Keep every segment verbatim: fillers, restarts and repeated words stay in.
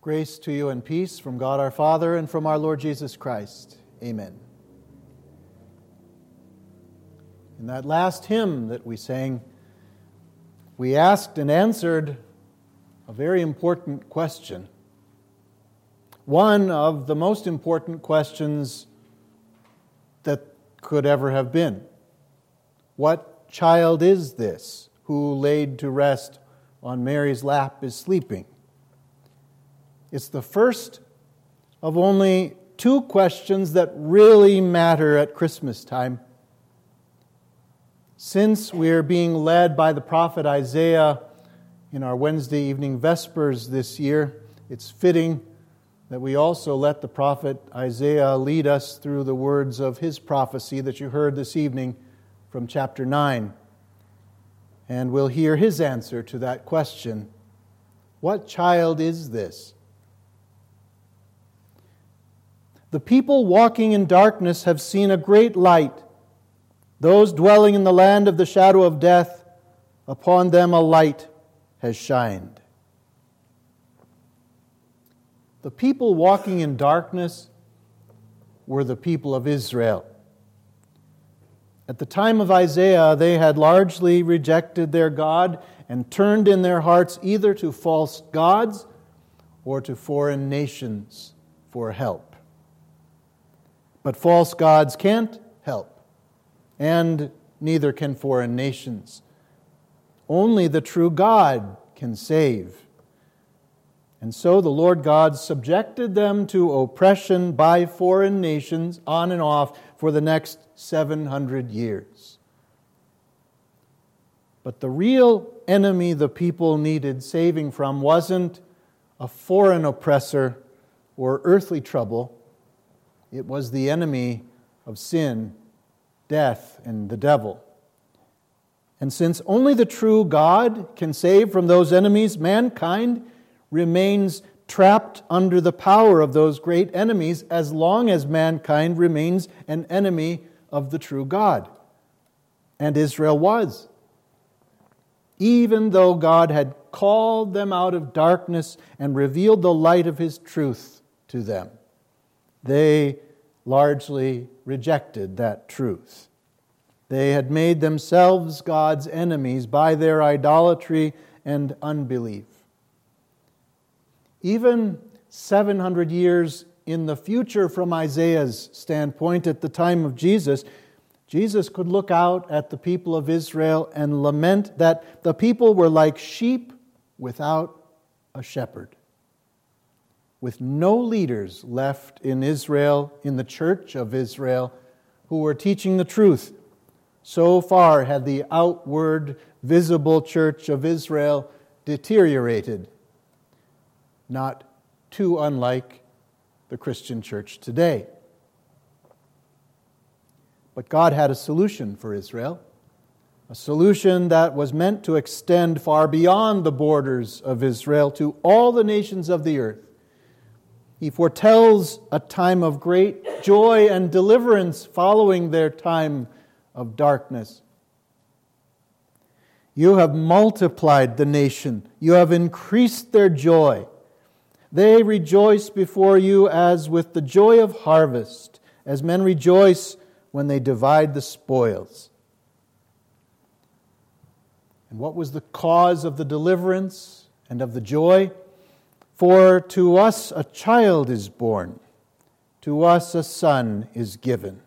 Grace to you and peace from God our Father and from our Lord Jesus Christ. Amen. In that last hymn that we sang, we asked and answered a very important question. One of the most important questions that could ever have been. What child is this who laid to rest on Mary's lap is sleeping? It's the first of only two questions that really matter at Christmas time. Since we're being led by the prophet Isaiah in our Wednesday evening Vespers this year, it's fitting that we also let the prophet Isaiah lead us through the words of his prophecy that you heard this evening from chapter nine. And we'll hear his answer to that question. What child is this? The people walking in darkness have seen a great light. Those dwelling in the land of the shadow of death, upon them a light has shined. The people walking in darkness were the people of Israel. At the time of Isaiah, they had largely rejected their God and turned in their hearts either to false gods or to foreign nations for help. But false gods can't help, and neither can foreign nations. Only the true God can save. And so the Lord God subjected them to oppression by foreign nations on and off for the next seven hundred years. But the real enemy the people needed saving from wasn't a foreign oppressor or earthly trouble. It was the enemy of sin, death, and the devil. And since only the true God can save from those enemies, mankind remains trapped under the power of those great enemies as long as mankind remains an enemy of the true God. And Israel was. Even though God had called them out of darkness and revealed the light of His truth to them, they largely rejected that truth. They had made themselves God's enemies by their idolatry and unbelief. Even seven hundred years in the future from Isaiah's standpoint, at the time of Jesus, Jesus could look out at the people of Israel and lament that the people were like sheep without a shepherd, with no leaders left in Israel, in the church of Israel, who were teaching the truth. So far had the outward, visible church of Israel deteriorated, not too unlike the Christian church today. But God had a solution for Israel, a solution that was meant to extend far beyond the borders of Israel to all the nations of the earth. He foretells a time of great joy and deliverance following their time of darkness. You have multiplied the nation. You have increased their joy. They rejoice before you as with the joy of harvest, as men rejoice when they divide the spoils. And what was the cause of the deliverance and of the joy? For to us a child is born, to us a son is given.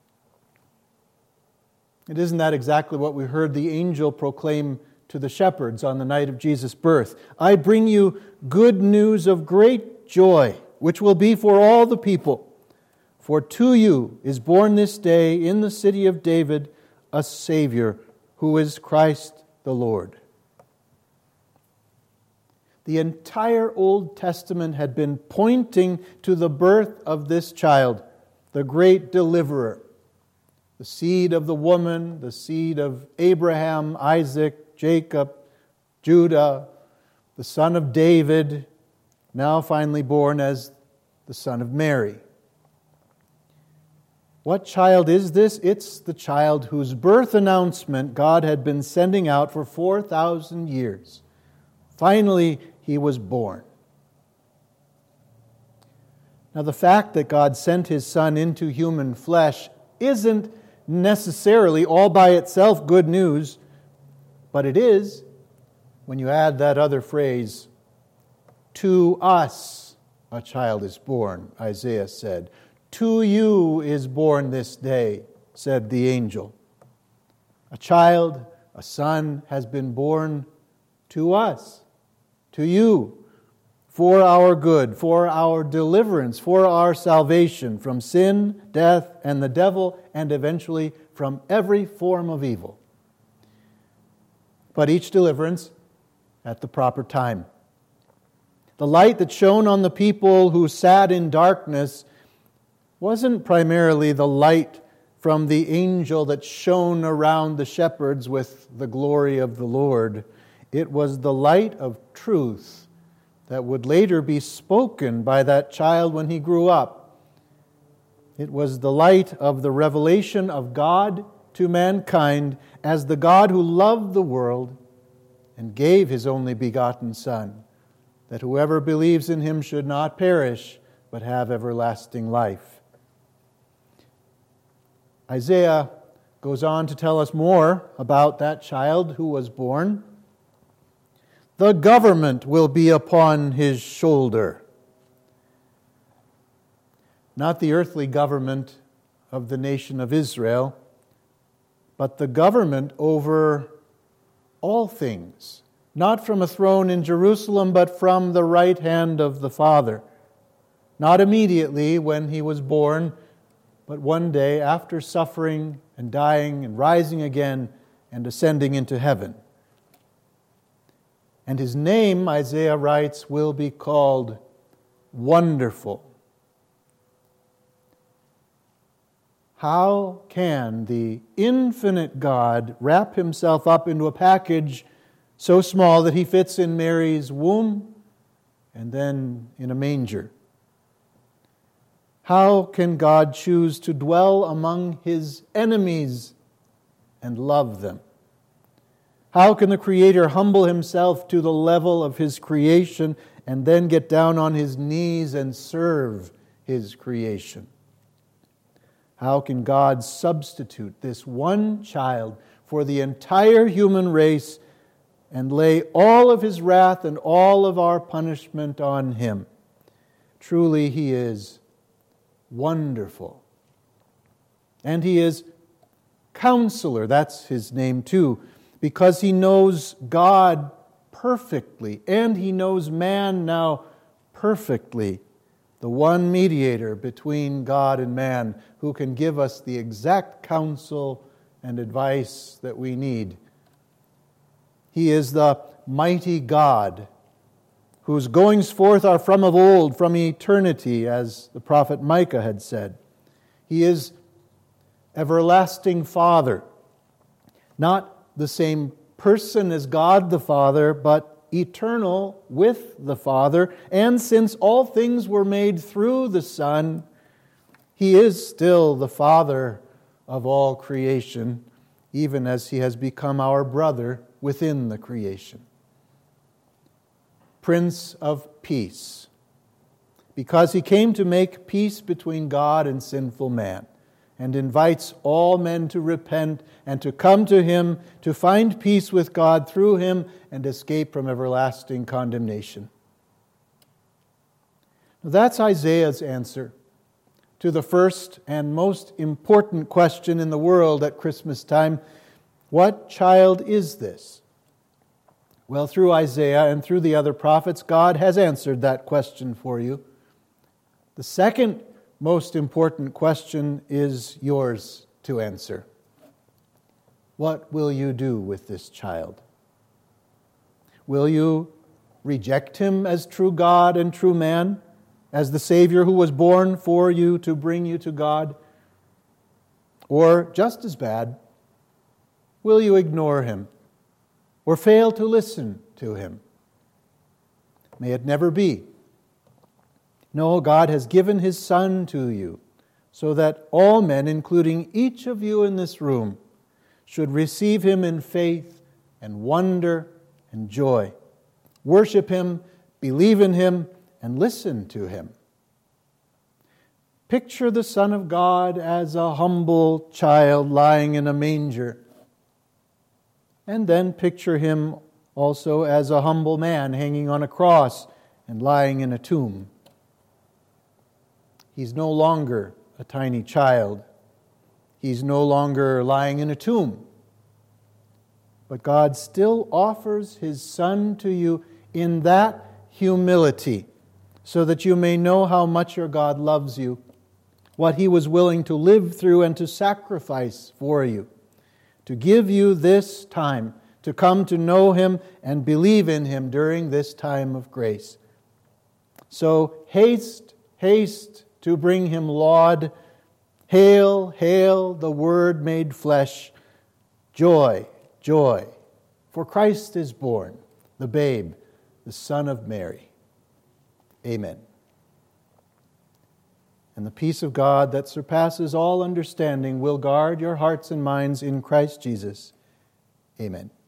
It isn't that exactly what we heard the angel proclaim to the shepherds on the night of Jesus' birth? I bring you good news of great joy, which will be for all the people. For to you is born this day in the city of David a Savior, who is Christ the Lord. The entire Old Testament had been pointing to the birth of this child, the great deliverer, the seed of the woman, the seed of Abraham, Isaac, Jacob, Judah, the son of David, now finally born as the son of Mary. What child is this? It's the child whose birth announcement God had been sending out for four thousand years. Finally, he was born. Now, the fact that God sent His Son into human flesh isn't necessarily all by itself good news, but it is when you add that other phrase, "To us a child is born," Isaiah said. "To you is born this day," said the angel. A child, a son, has been born to us, to you, for our good, for our deliverance, for our salvation from sin, death, and the devil, and eventually from every form of evil. But each deliverance at the proper time. The light that shone on the people who sat in darkness wasn't primarily the light from the angel that shone around the shepherds with the glory of the Lord. It was the light of truth that would later be spoken by that child when he grew up. It was the light of the revelation of God to mankind as the God who loved the world and gave His only begotten Son, that whoever believes in Him should not perish, but have everlasting life. Isaiah goes on to tell us more about that child who was born. The government will be upon His shoulder. Not the earthly government of the nation of Israel, but the government over all things, not from a throne in Jerusalem, but from the right hand of the Father. Not immediately when He was born, but one day after suffering and dying and rising again and ascending into heaven. And His name, Isaiah writes, will be called Wonderful. How can the infinite God wrap Himself up into a package so small that He fits in Mary's womb and then in a manger? How can God choose to dwell among His enemies and love them? How can the Creator humble Himself to the level of His creation and then get down on His knees and serve His creation? How can God substitute this one child for the entire human race and lay all of His wrath and all of our punishment on Him? Truly, He is wonderful. And He is Counselor, that's His name too, because He knows God perfectly and He knows man now perfectly. The one mediator between God and man who can give us the exact counsel and advice that we need. He is the mighty God whose goings forth are from of old, from eternity, as the prophet Micah had said. He is everlasting Father, not the same person as God the Father, but eternal with the Father. And since all things were made through the Son, He is still the Father of all creation, even as He has become our brother within the creation. Prince of Peace, because He came to make peace between God and sinful man, and invites all men to repent and to come to Him to find peace with God through Him and escape from everlasting condemnation. That's Isaiah's answer to the first and most important question in the world at Christmas time. What child is this? Well, through Isaiah and through the other prophets, God has answered that question for you. The second most important question is yours to answer. What will you do with this child? Will you reject Him as true God and true man, as the Savior who was born for you to bring you to God? Or, just as bad, will you ignore Him or fail to listen to Him? May it never be. No, God has given His Son to you so that all men, including each of you in this room, should receive Him in faith and wonder and joy. Worship Him, believe in Him, and listen to Him. Picture the Son of God as a humble child lying in a manger. And then picture him also as a humble man hanging on a cross and lying in a tomb. He's no longer a tiny child. He's no longer lying in a tomb. But God still offers His Son to you in that humility, so that you may know how much your God loves you, what He was willing to live through and to sacrifice for you, to give you this time to come to know Him and believe in Him during this time of grace. So haste, haste to bring Him laud. Hail, hail, the Word made flesh. Joy, joy, for Christ is born, the babe, the Son of Mary. Amen. And the peace of God that surpasses all understanding will guard your hearts and minds in Christ Jesus. Amen.